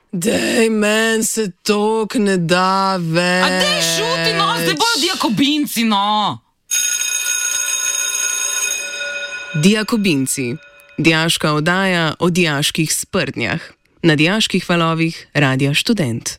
Dej, meni se tok ne da več. A dej šuti, no, zdaj bojo diakobinci, no. Diakobinci. Dijaška oddaja o dijaških sprdnjah. Na dijaških valovih Radia Študent.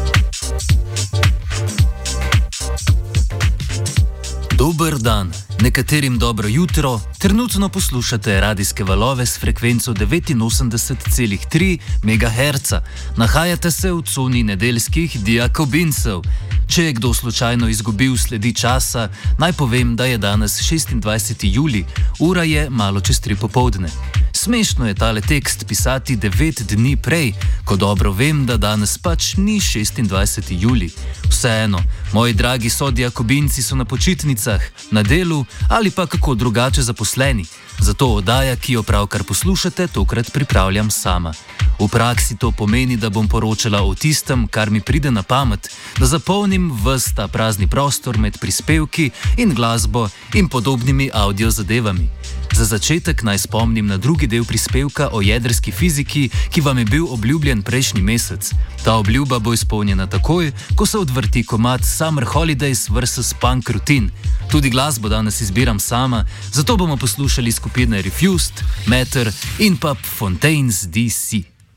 Dober dan, nekaterim dobro jutro. Trenutno poslušate radijske valove s frekvenco 89,3 MHz. Nahajate se v coni nedeljskih diakobincev. Če je kdo slučajno izgubil sledi časa, naj povem, da je danes 26. julij, ura je malo čez 3 popoldne. Smešno je tale tekst pisati 9 dni prej, ko dobro vem, da danes pač ni 26. julij. Vseeno, moji dragi sodiakobinci so na počitnicah, na delu ali pa kako drugače zaposleni. Zato oddaja, ki jo pravkar poslušate, tokrat pripravljam sama. V praksi to pomeni, da bom poročala o tistem, kar mi pride na pamet, da zapolnim ves ta prazni prostor med prispevki in glasbo in podobnimi audio zadevami. Za začetek naj spomnim na drugi del prispevka o jedrski fiziki, ki vam je bil obljubljen prejšnji mesec. Ta obljuba bo izpolnjena takoj, ko se odvrti komad Summer Holidays vs. Punk Routine. Tudi glasbo danes izbiram sama, zato bomo poslušali skupine Refused, Matter in pa Fontaines DC.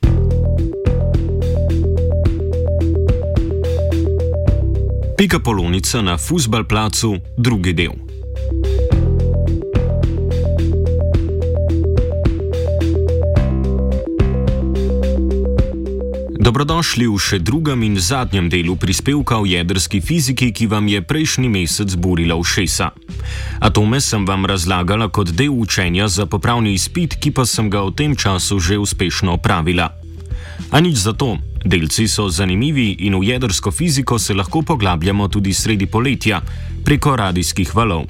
Pikapolonica na fuzbalplacu, drugi del. Dobrodošli v še drugem in zadnjem delu prispevka o jedrski fiziki, ki vam je prejšnji mesec burila ušesa. Atome sem vam razlagala kot del učenja za popravni izpit, ki pa sem ga v tem času že uspešno opravila. A nič zato, delci so zanimivi in v jedrsko fiziko se lahko poglabljamo tudi sredi poletja, preko radijskih valov.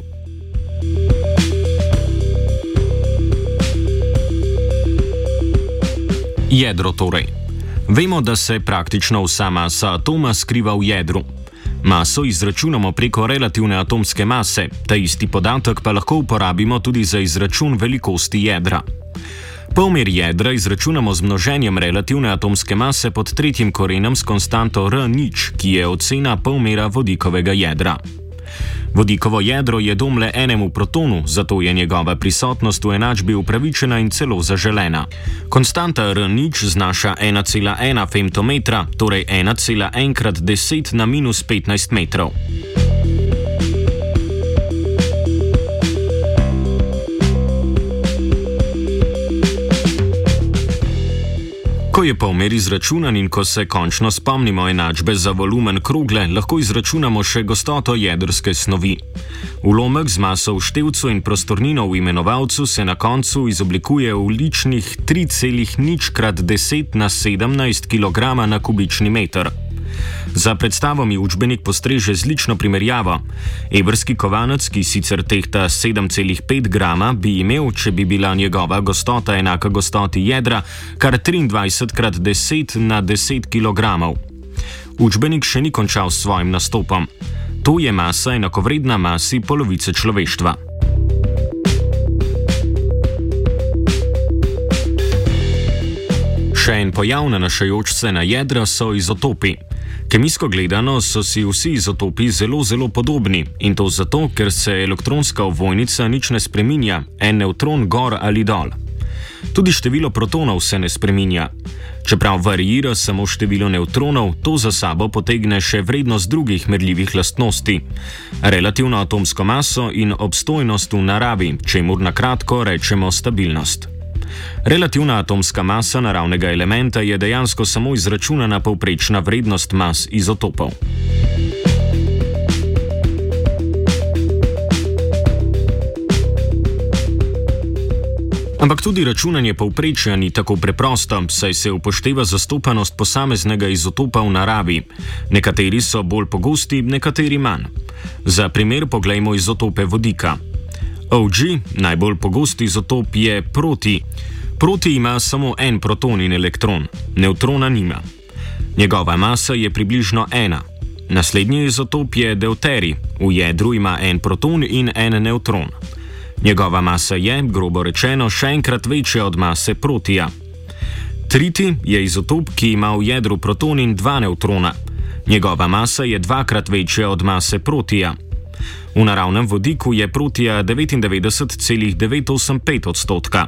Jedro torej. Vemo, da se praktično vsa masa atoma skriva v jedru. Maso izračunamo preko relativne atomske mase, ta isti podatek pa lahko uporabimo tudi za izračun velikosti jedra. Polmer jedra izračunamo z množenjem relativne atomske mase pod tretjim korenom s konstanto R0, ki je ocena polmera vodikovega jedra. Vodikovo jedro je dom le enemu protonu, zato je njegova prisotnost v enačbi upravičena in celo zaželena. Konstanta R0 znaša 1,1 femtometra, torej 1,1 krat 10 na minus 15 metrov. Ko je polmer izračunan in ko se končno spomnimo enačbe za volumen krogle, lahko izračunamo še gostoto jedrske snovi. Ulomek z maso v števcu in prostornino v imenovalcu se na koncu izoblikuje v ličnih 3,0 krat 10 na 17 kg na kubični meter. Za predstavo mi učbenik postreže z lično primerjavo. Evrski kovanec, ki sicer tehta 7,5 grama, bi imel, če bi bila njegova gostota enaka gostoti jedra, kar 23 krat 10 na 10 kg. Učbenik še ni končal s svojim nastopom. To je masa enakovredna masi polovice človeštva. Še en pojav nanašajoč se na jedra so izotopi. Kemijsko gledano so si vsi izotopi zelo podobni in to zato, ker se elektronska ovojnica nič ne spreminja, en nevtron gor ali dol. Tudi število protonov se ne spreminja. Čeprav variira samo število nevtronov, to za sabo potegne še vrednost drugih merljivih lastnosti. Relativno atomsko maso in obstojnost v naravi, čemur na kratko rečemo stabilnost. Relativna atomska masa naravnega elementa je dejansko samo izračunana povprečna vrednost mas izotopov. Ampak tudi računanje povprečja ni tako preprosto, saj se upošteva zastopanost posameznega izotopa v naravi. Nekateri so bolj pogosti, nekateri manj. Za primer poglejmo izotope vodika. OG, najbolj pogosti izotop, je proti. Proti ima samo en proton in elektron, nevtrona nima. Njegova masa je približno 1. Naslednji izotop je deuterij, v jedru ima en proton in en nevtron. Njegova masa je, grobo rečeno, še enkrat večja od mase protija. Triti je izotop, ki ima v jedru proton in 2 nevtrona. Njegova masa je 2-krat večja od mase protija. V naravnem vodiku je protija 99,985 odstotka.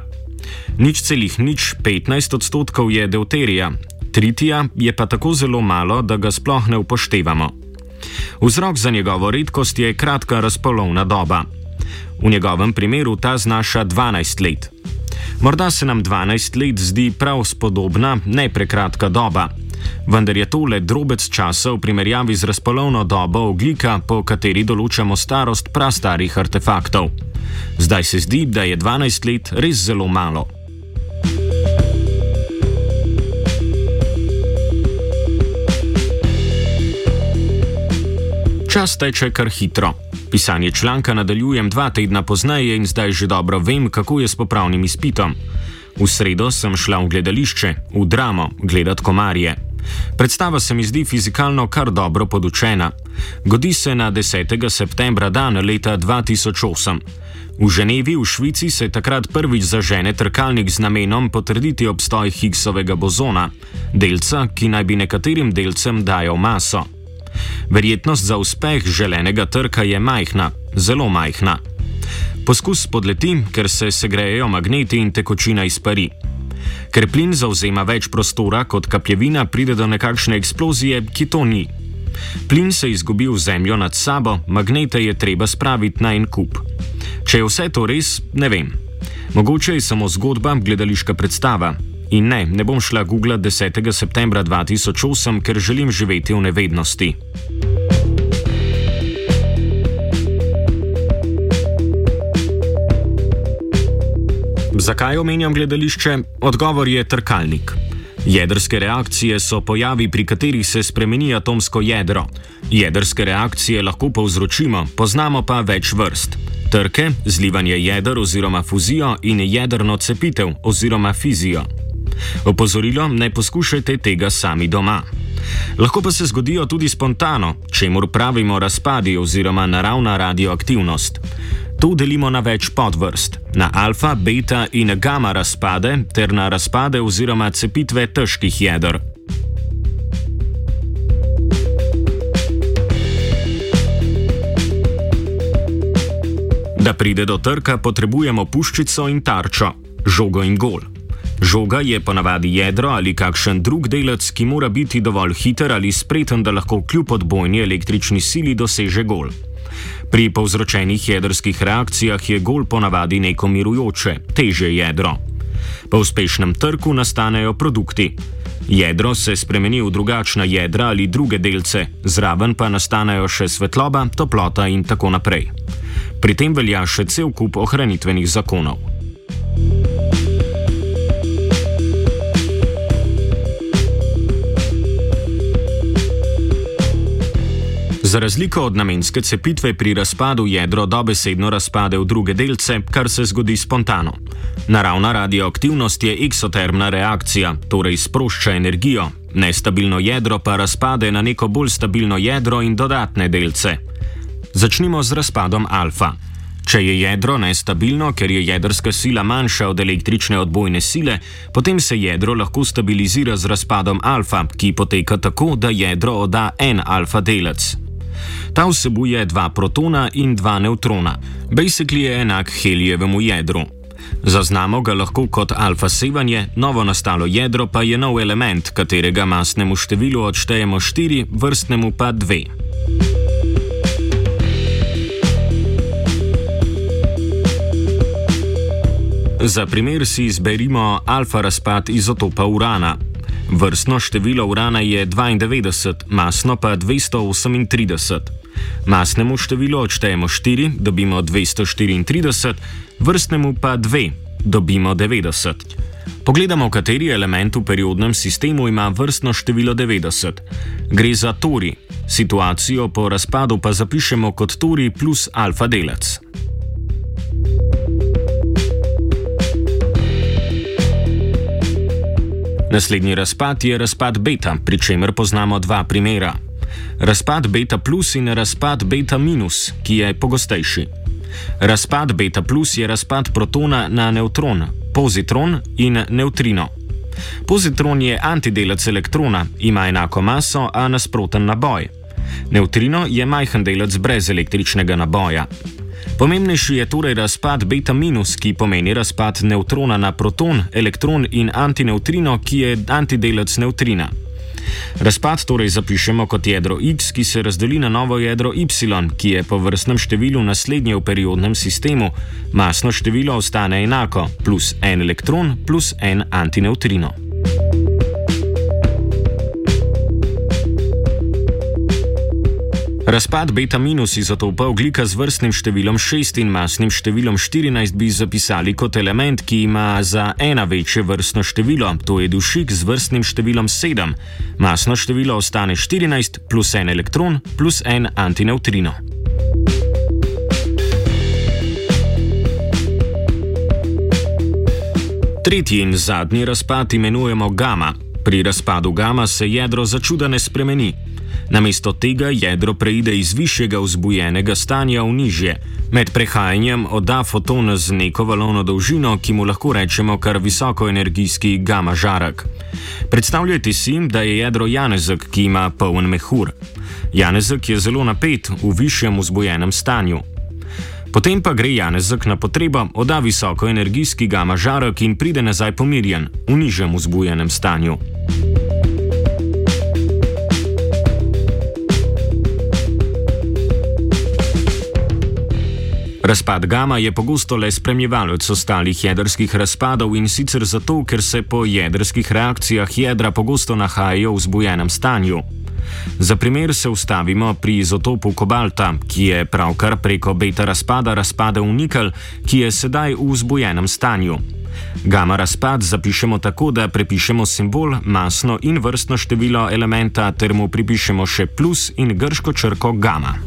0,015 odstotkov je deuterija, tritija je pa tako zelo malo, da ga sploh ne upoštevamo. Vzrok za njegovo redkost je kratka razpolovna doba. V njegovem primeru ta znaša 12 let. Morda se nam 12 let zdi prav spodobna, ne prekratka doba, vendar je to le drobec časa v primerjavi z razpolovno dobo ogljika, po kateri določamo starost prastarih artefaktov. Zdaj se zdi, da je 12 let res zelo malo. Čas teče kar hitro. Pisanje članka nadaljujem 2 tedna pozneje in zdaj že dobro vem, kako je s popravnim izpitom. V sredo sem šla v gledališče, v Dramo, gledat Komarje. Predstava se mi zdi fizikalno kar dobro podučena. Godi se na 10. septembra dan leta 2008. V Ženevi v Švici se takrat prvič zažene trkalnik z namenom potrditi obstoj Higgsovega bozona, delca, ki naj bi nekaterim delcem dajal maso. Verjetnost za uspeh želenega trka je majhna, zelo majhna. Poskus spodleti, ker se segrejejo magneti in tekočina izpari. Ker plin zavzema več prostora kot kapljevina, pride do nekakšne eksplozije, ki to ni. Plin se izgubi v zemljo nad sabo, magnete je treba spraviti na en kup. Če je vse to res, ne vem. Mogoče je samo zgodba, gledališka predstava. In ne bom šla googlat 10. septembra 2008, ker želim živeti v nevednosti. Zakaj omenjam gledališče? Odgovor je trkalnik. Jedrske reakcije so pojavi, pri katerih se spremeni atomsko jedro. Jedrske reakcije lahko povzročimo, poznamo pa več vrst. Trke, zlivanje jeder oziroma fuzijo in jedrno cepitev oziroma fizijo. Opozorilo, ne poskušajte tega sami doma. Lahko pa se zgodijo tudi spontano, čemur pravimo razpadi oziroma naravna radioaktivnost. To delimo na več podvrst, na alfa, beta in gamma razpade ter na razpade oziroma cepitve težkih jeder. Da pride do trka, potrebujemo puščico in tarčo, žogo in gol. Žoga je ponavadi jedro ali kakšen drug delec, ki mora biti dovolj hiter ali spreten, da lahko kljub odbojni električni sili doseže gol. Pri povzročenih jedrskih reakcijah je gol ponavadi neko mirujoče, težje jedro. Po uspešnem trku nastanejo produkti. Jedro se spremeni v drugačna jedra ali druge delce, zraven pa nastanejo še svetloba, toplota in tako naprej. Pri tem velja še cel kup ohranitvenih zakonov. Za razliko od namenske cepitve pri razpadu jedro dobesedno razpade v druge delce, kar se zgodi spontano. Naravna radioaktivnost je eksotermna reakcija, torej sprošča energijo, nestabilno jedro pa razpade na neko bolj stabilno jedro in dodatne delce. Začnimo z razpadom alfa. Če je jedro nestabilno, ker je jedrska sila manjša od električne odbojne sile, potem se jedro lahko stabilizira z razpadom alfa, ki poteka tako, da jedro odda en alfa delec. Ta vsebuje 2 protona in 2 nevtrona, basically je enak helijevemu jedru. Zaznamo ga lahko kot alfa sevanje, novo nastalo jedro pa je nov element, katerega masnemu številu odštejemo 4, vrstnemu pa 2. Za primer si izberimo alfa razpad izotopa urana. Vrstno število urana je 92, masno pa 238. Masnemu številu odštejemo 4, dobimo 234, vrstnemu pa 2, dobimo 90. Pogledamo, kateri element v periodnem sistemu ima vrstno število 90. Gre za tori. Situacijo po razpadu pa zapišemo kot tori plus alfa delec. Naslednji razpad je razpad beta, pri čemer poznamo 2 primera. Razpad beta plus in razpad beta minus, ki je pogostejši. Razpad beta plus je razpad protona na nevtron, pozitron in nevtrino. Pozitron je antidelec elektrona, ima enako maso, a nasproten naboj. Nevtrino je majhen delec brez električnega naboja. Pomembnejši je torej razpad beta minus, ki pomeni razpad nevtrona na proton, elektron in antinevtrino, ki je antidelec nevtrina. Razpad torej zapišemo kot jedro X, ki se razdeli na novo jedro Y, ki je po vrstnem številu naslednje v periodnem sistemu. Masno število ostane enako, plus en elektron plus en antinevtrino. Razpad beta-minus izotopa ogljika z vrstnim številom 6 in masnim številom 14 bi zapisali kot element, ki ima za ena večje vrstno število, to je dušik z vrstnim številom 7. Masno število ostane 14 plus en elektron plus en antinevtrino. Tretji in zadnji razpad imenujemo gama. Pri razpadu gama se jedro začuda ne spremeni. Namesto tega jedro preide iz višjega vzbujenega stanja v nižje. Med prehajanjem odda foton z neko valovno dolžino, ki mu lahko rečemo kar visokoenergijski gama žarek. Predstavljajte si, da je jedro janezek, ki ima poln mehur. Janezek je zelo napet v višjem vzbujenem stanju. Potem pa gre janezek na potrebo, odda visokoenergijski gama žarek in pride nazaj pomirjen, v nižjem vzbujenem stanju. Razpad gama je pogosto le spremljevalec ostalih jedrskih razpadov in sicer zato, ker se po jedrskih reakcijah jedra pogosto nahajajo v vzbujenem stanju. Za primer se ustavimo pri izotopu kobalta, ki je pravkar preko beta razpada razpadel v nikelj, ki je sedaj v vzbujenem stanju. Gama razpad zapišemo tako, da prepišemo simbol, masno in vrstno število elementa ter mu pripišemo še plus in grško črko gama.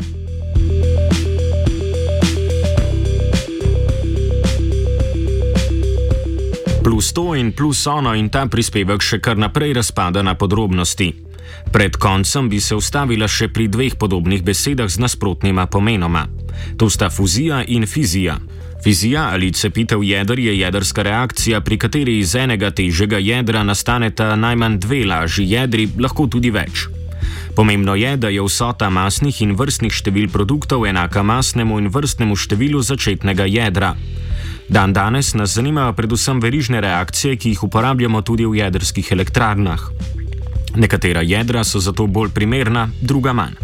Plus to in plus ono in ta prispevek še kar naprej razpada na podrobnosti. Pred koncem bi se ustavila še pri dveh podobnih besedah z nasprotnima pomenoma. To sta fuzija in fizija. Fizija ali cepitev jeder je jedrska reakcija, pri kateri iz enega težjega jedra nastaneta najmanj dve lažji jedri, lahko tudi več. Pomembno je, da je vsota masnih in vrstnih števil produktov enaka masnemu in vrstnemu številu začetnega jedra. Dan danes nas zanimajo predvsem verižne reakcije, ki jih uporabljamo tudi v jedrskih elektrarnah. Nekatera jedra so zato bolj primerna, druga manj.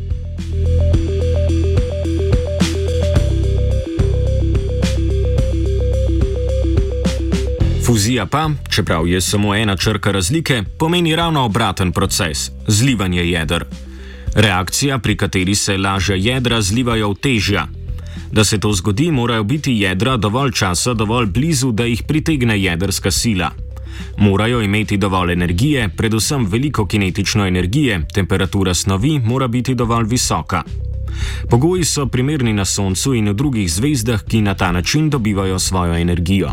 Fuzija pa, čeprav je samo ena črka razlike, pomeni ravno obraten proces – zlivanje jeder. Reakcija, pri kateri se lažja jedra zlivajo v težja. Da se to zgodi, morajo biti jedra dovolj časa dovolj blizu, da jih pritegne jedrska sila. Morajo imeti dovolj energije, predvsem veliko kinetično energije, temperatura snovi mora biti dovolj visoka. Pogoji so primerni na Soncu in v drugih zvezdah, ki na ta način dobivajo svojo energijo.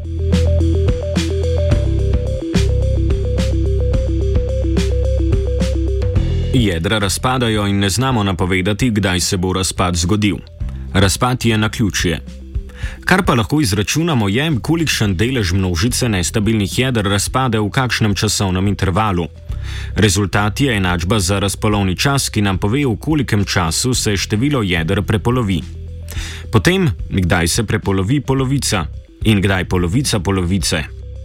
Jedra razpadajo in ne znamo napovedati, kdaj se bo razpad zgodil. Razpad je naključje. Kar pa lahko izračunamo je, kolikšen delež množice nestabilnih jeder razpade v kakšnem časovnem intervalu. Rezultat je enačba za razpolovni čas, ki nam pove, v kolikem času se število jeder prepolovi. Potem, kdaj se prepolovi polovica in kdaj polovica polovice.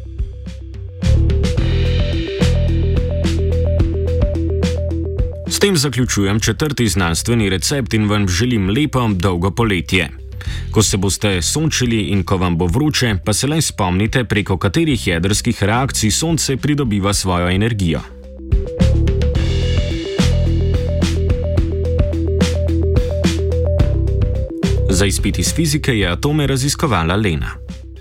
S tem zaključujem 4. znanstveni recept in vam želim lepo, dolgo poletje. Ko se boste sončili in ko vam bo vroče, pa se le spomnite, preko katerih jedrskih reakcij Sonce pridobiva svojo energijo. Za izpit iz fizike je atome raziskovala Lena.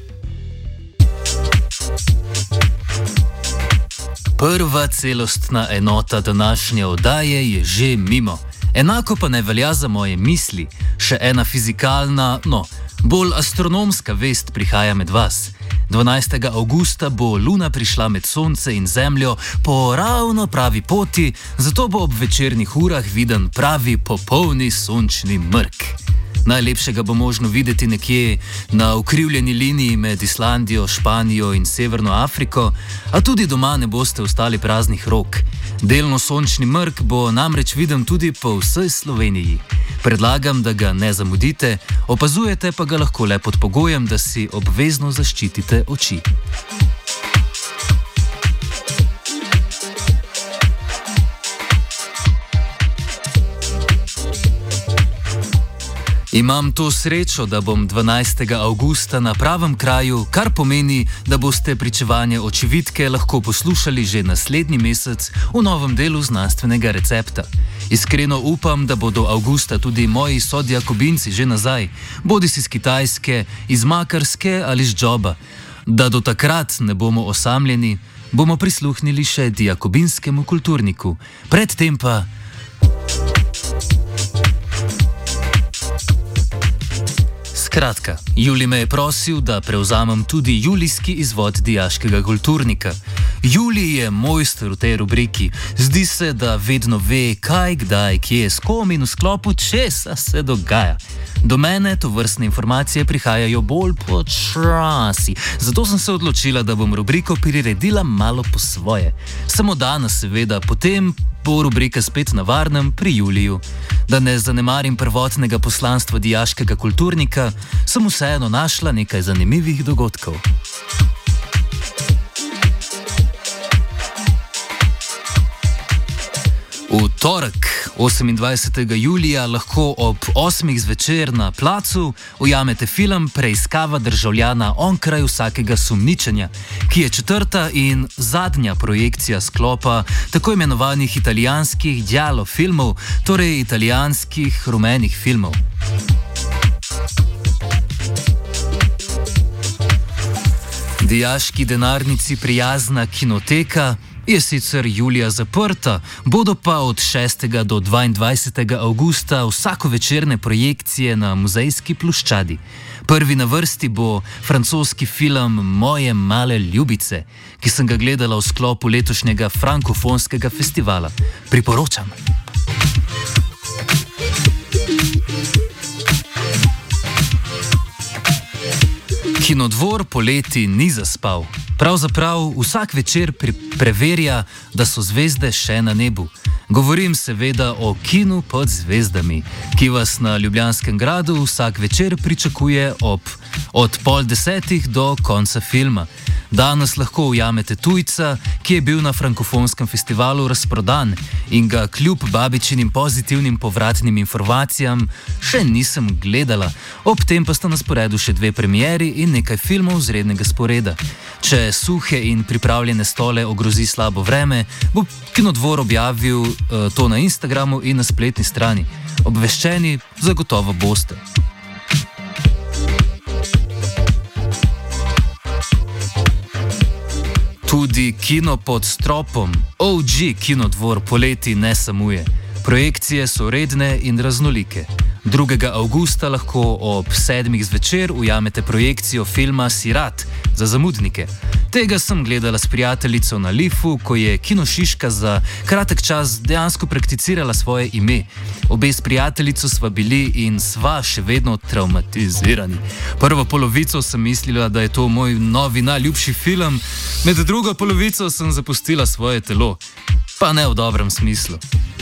Prva celostna enota današnje oddaje je že mimo. Enako pa ne velja za moje misli. Še ena fizikalna, bolj astronomska vest prihaja med vas. 12. avgusta bo Luna prišla med Sonce in Zemljo po ravno pravi poti, zato bo ob večernih urah viden pravi popolni sončni mrk. Najlepše ga bo možno videti nekje na ukrivljeni liniji med Islandijo, Španijo in Severno Afriko, a tudi doma ne boste ostali praznih rok. Delno sončni mrk bo namreč viden tudi po vsej Sloveniji. Predlagam, da ga ne zamudite, opazujete pa ga lahko le pod pogojem, da si obvezno zaščitite oči. Imam to srečo, da bom 12. avgusta na pravem kraju, kar pomeni, da boste pričevanje očividke lahko poslušali že naslednji mesec v novem delu znanstvenega recepta. Iskreno upam, da bodo avgusta tudi moji sodjakobinci že nazaj, bodisi iz Kitajske, iz Makarske ali iz Džoba. Da do takrat ne bomo osamljeni, bomo prisluhnili še diakobinskemu kulturniku. Predtem pa... Skratka, Julij me je prosil, da prevzamem tudi julijski izvod dijaškega kulturnika. Julij je mojster v tej rubriki. Zdi se, da vedno ve, kaj, kdaj, kje, s kom in v sklopu česa se dogaja. Do mene to vrstne informacije prihajajo bolj počasi, zato sem se odločila, da bom rubriko priredila malo po svoje. Samo danes, seveda, potem bo rubrika spet na varnem pri Juliju. Da ne zanemarim prvotnega poslanstva dijaškega kulturnika, sem vseeno našla nekaj zanimivih dogodkov. V torek, 28. julija, lahko ob 8. zvečer na placu ujamete film Preiskava državljana onkraj vsakega sumničenja, ki je četrta in zadnja projekcija sklopa tako imenovanih italijanskih giallo filmov, torej italijanskih rumenih filmov. Dijaški denarnici prijazna kinoteka je sicer julija zaprta, bodo pa od 6. do 22. avgusta vsakovečerne projekcije na Muzejski ploščadi. Prvi na vrsti bo francoski film Moje male ljubice, ki sem ga gledala v sklopu letošnjega frankofonskega festivala. Priporočam. Kinodvor poleti ni zaspal. Pravzaprav vsak večer preverja, da so zvezde še na nebu. Govorim seveda o Kinu pod zvezdami, ki vas na Ljubljanskem gradu vsak večer pričakuje od 9:30 do konca filma. Danes lahko ujamete tujca, ki je bil na frankofonskem festivalu razprodan in ga kljub babičinim pozitivnim povratnim informacijam še nisem gledala. Ob tem pa sta na sporedu še 2 premieri in nekaj filmov z rednega sporeda. Če suhe in pripravljene stole ogrozi slabo vreme, bo Kinodvor objavil to na Instagramu in na spletni strani. Obveščeni zagotovo boste. Tudi kino pod stropom, OG Kinodvor poleti ne samuje. Projekcije so redne in raznolike. 2. avgusta lahko ob 7. zvečer ujamete projekcijo filma Sirat za zamudnike. Tega sem gledala s prijateljico na Lifu, ko je Kino Šiška za kratek čas dejansko prakticirala svoje ime. Obe s prijateljico sva bili in sva še vedno traumatizirani. Prvo polovico sem mislila, da je to moj novi najljubši film, med drugo polovico sem zapustila svoje telo. Pa ne v dobrem smislu.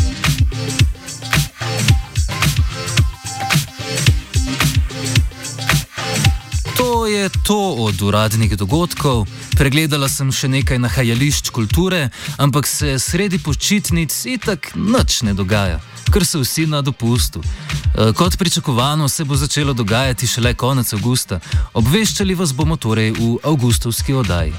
To je to od uradnih dogodkov. Pregledala sem še nekaj nahajališč kulture, ampak se sredi počitnic itak nič ne dogaja, ker so vsi na dopustu. Kot pričakovano se bo začelo dogajati šele konec avgusta. Obveščali vas bomo torej v avgustovski oddaji.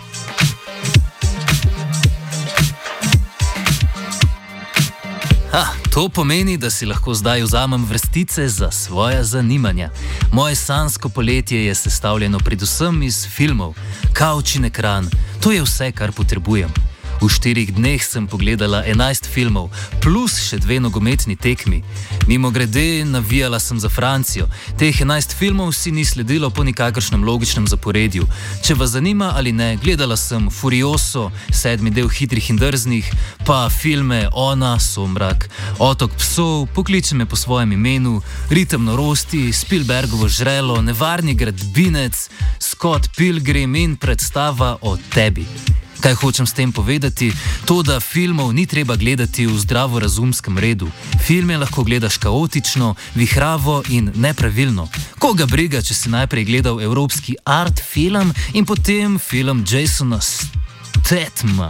To pomeni, da si lahko zdaj vzamem vrstice za svoja zanimanja. Moje sanjsko poletje je sestavljeno predvsem iz filmov, kavč in ekran. To je vse, kar potrebujem. V 4 dneh sem pogledala 11 filmov, plus še 2 nogometni tekmi. Mimogrede, navijala sem za Francijo. Teh 11 filmov si ni sledilo po nikakršnem logičnem zaporedju. Če vas zanima ali ne, gledala sem Furioso, 7. del Hitrih in drznih, pa filme Ona, Somrak, Otok psov, Pokliči me po svojem imenu, Ritem norosti, Spielbergovo žrelo, Nevarni gradbinec, Scott Pilgrim in predstava o tebi. Kaj hočem s tem povedati? To, da filmov ni treba gledati v zdravorazumskem redu. Filme lahko gledaš kaotično, vihravo in nepravilno. Koga briga, če si najprej gledal evropski art film in potem film Jasona Stathama.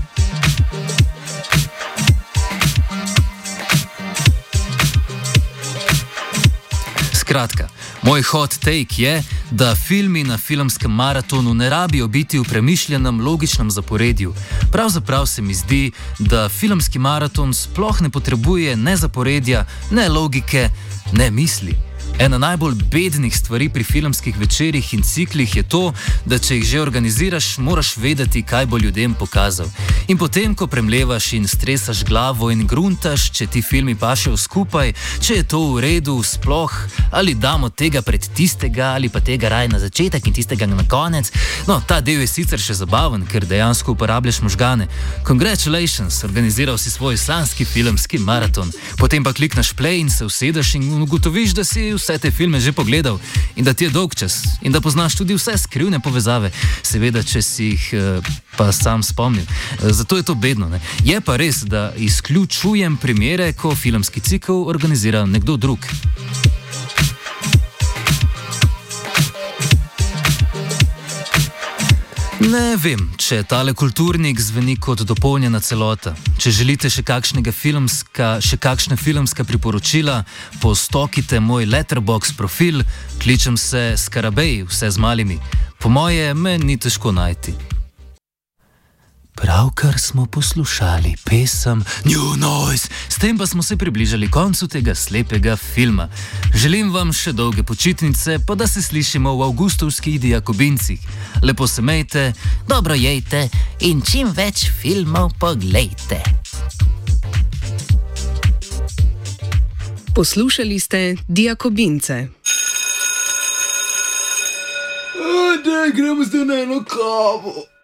Skratka, moj hot take je, da filmi na filmskem maratonu ne rabijo biti v premišljenem logičnem zaporedju. Pravzaprav se mi zdi, da filmski maraton sploh ne potrebuje ne zaporedja, ne logike, ne misli. Ena najbolj bednih stvari pri filmskih večerih in ciklih je to, da če jih že organiziraš, moraš vedeti, kaj bo ljudem pokazal. In potem, ko premlevaš in stresaš glavo in gruntaš, če ti filmi pašejo skupaj, če je to v redu sploh, ali damo tega pred tistega, ali pa tega raje na začetek in tistega na konec. No, ta del je sicer še zabaven, ker dejansko uporabljaš možgane. Congratulations, organiziral si svoj sanski filmski maraton. Potem pa klikneš play in se usedeš in ugotoviš, da si vse te filme že pogledal in da ti je dolg čas in da poznaš tudi vse skrivne povezave, seveda, če si jih pa sam spomnil. Zato je to bedno, ne? Je pa res, da izključujem primere, ko filmski cikel organizira nekdo drug. Ne vem, če tale kulturnik zveni kot dopolnjena celota. Če želite še kakšne filmska priporočila, postokite moj Letterboxd profil, kličem se Skarabej, vse z malimi. Po moje me ni težko najti. Pravkar smo poslušali pesem New Noise, s tem pa smo se približali koncu tega slepega filma. Želim vam še dolge počitnice, pa da se slišimo v avgustovskih Diakobincih. Lepo se mejte, dobro jejte in čim več filmov poglejte. Poslušali ste Diakobince. Daj, gremo zdaj na eno kavo.